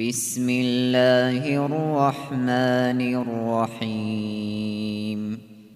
بسم الله الرحمن الرحيم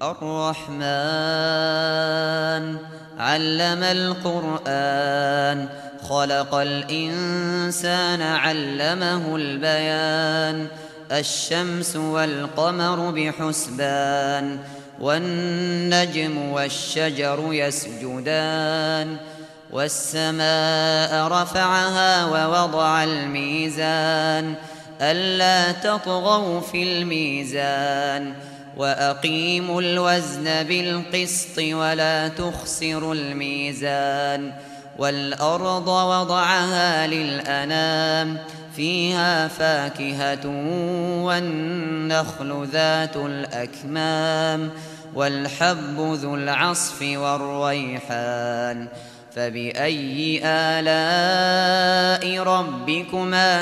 الرحمن علم القرآن خلق الإنسان علمه البيان الشمس والقمر بحسبان والنجم والشجر يسجدان والسماء رفعها ووضع الميزان ألا تطغوا في الميزان وأقيموا الوزن بالقسط ولا تخسروا الميزان والأرض وضعها للأنام فيها فاكهة والنخل ذات الأكمام والحب ذو العصف والريحان فبأي آلاء ربكما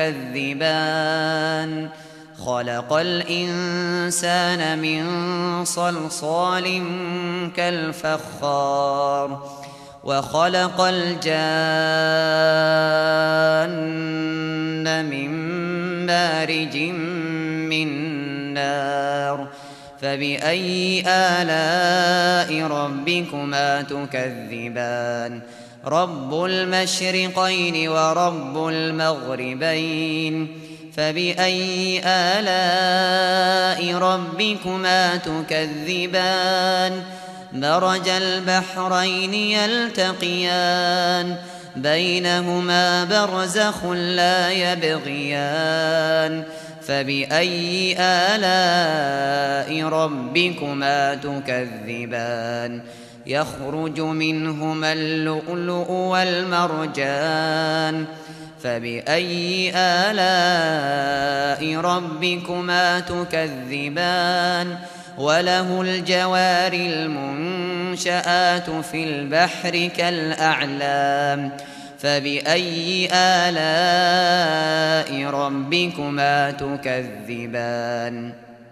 تكذبان خلق الإنسان من صلصال كالفخار وخلق الجان من مارج من نار فبأي آلاء ربكما تكذبان رب المشرقين ورب المغربين فبأي آلاء ربكما تكذبان مرج البحرين يلتقيان بينهما برزخ لا يبغيان فبأي آلاء ربكما تكذبان يخرج منهما اللؤلؤ والمرجان فبأي آلاء ربكما تكذبان وله الجوار المنشآت في البحر كالأعلام فبأي آلاء ربكما تكذبان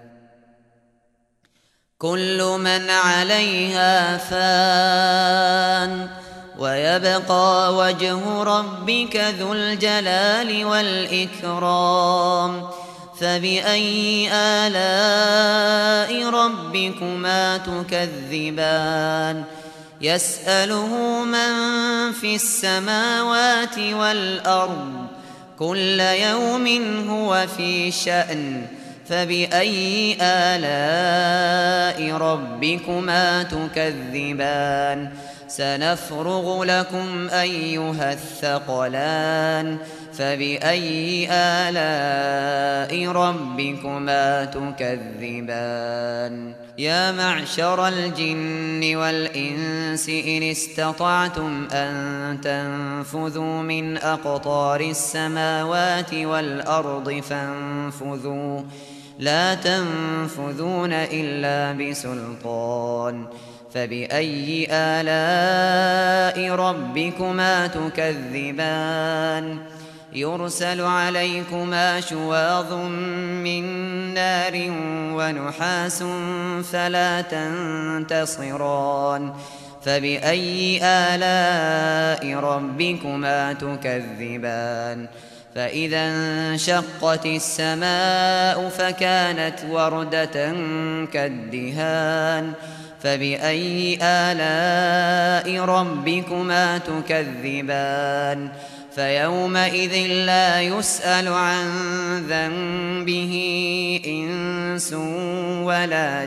كل من عليها فان ويبقى وجه ربك ذو الجلال والإكرام فبأي آلاء ربكما تكذبان يسأله من في السماوات والأرض كل يوم هو في شأن فبأي آلاء ربكما تكذبان سنفرغ لكم أيها الثقلان فبأي آلاء ربكما تكذبان يا معشر الجن والإنس إن استطعتم أن تنفذوا من أقطار السماوات والأرض فانفذوا لا تنفذون إلا بسلطان فبأي آلاء ربكما تكذبان يرسل عليكما شواظ من نار ونحاس فلا تنتصران فبأي آلاء ربكما تكذبان فإذا انشقت السماء فكانت وردة كالدهان فبأي آلاء ربكما تكذبان فيومئذ لا يسأل عن ذنبه إنس ولا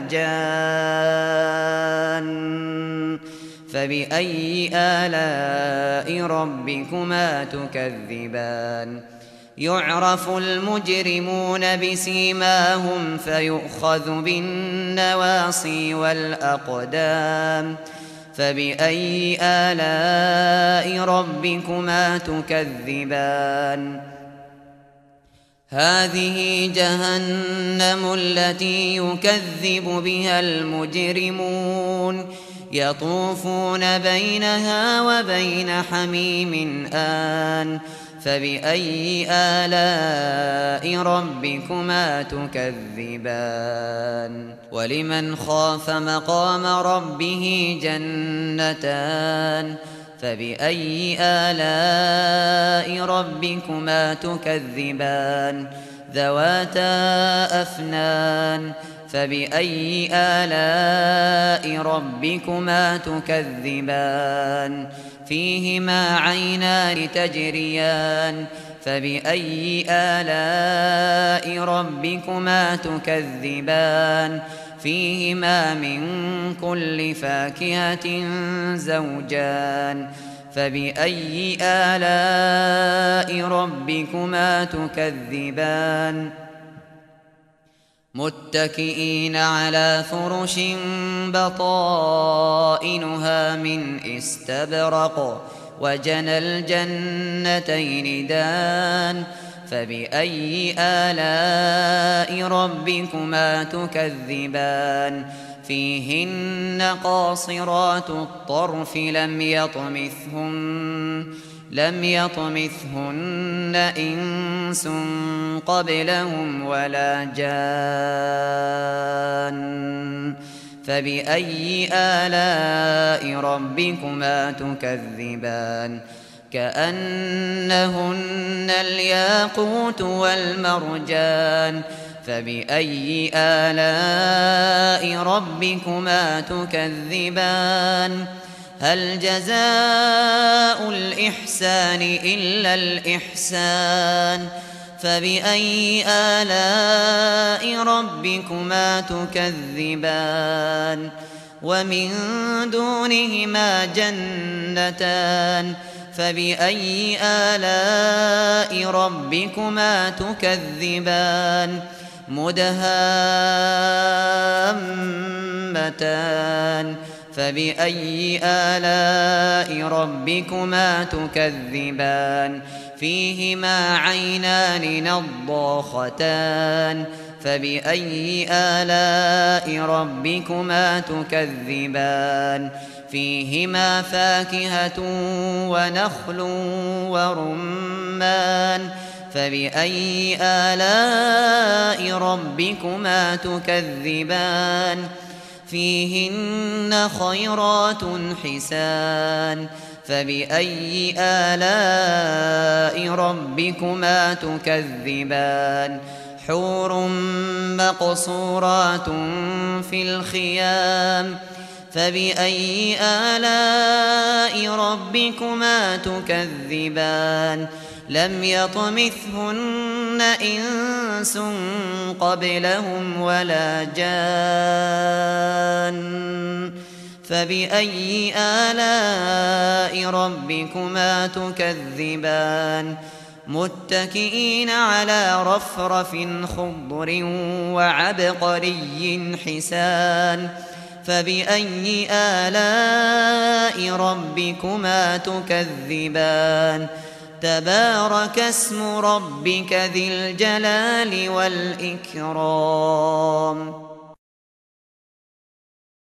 جان فبأي آلاء ربكما تكذبان يعرف المجرمون بسيماهم فيؤخذ بالنواصي والأقدام فبأي آلاء ربكما تكذبان هذه جهنم التي يكذب بها المجرمون يطوفون بينها وبين حميم آن فبأي آلاء ربكما تكذبان ولمن خاف مقام ربه جنتان فبأي آلاء ربكما تكذبان ذواتا أفنان فبأي آلاء ربكما تكذبان فيهما عينان تجريان فبأي آلاء ربكما تكذبان فيهما من كل فاكهة زوجان فبأي آلاء ربكما تكذبان متكئين على فرش بطائنها من استبرق وجنى الجنتين دان فبأي آلاء ربكما تكذبان فيهن قاصرات الطرف لم يطمثهن إنس قبلهم ولا جان فبأي آلاء ربكما تكذبان كأنهن الياقوت والمرجان فبأي آلاء ربكما تكذبان هل جزاء الإحسان إلا الإحسان فبأي آلاء ربكما تكذبان ومن دونهما جنتان فبأي آلاء ربكما تكذبان مدهامتان فبأي آلاء ربكما تكذبان فيهما عينان نضاختان فبأي آلاء ربكما تكذبان فيهما فاكهة ونخل ورمان فبأي آلاء ربكما تكذبان فيهن خيرات حسان فبأي آلاء ربكما تكذبان حور مقصورات في الخيام فبأي آلاء ربكما تكذبان لم يطمثهن إنس قبلهم ولا جان فبأي آلاء ربكما تكذبان متكئين على رفرف خضر وعبقري حسان فبأي آلاء ربكما تكذبان تبارك اسم ربك ذي الجلال والإكرام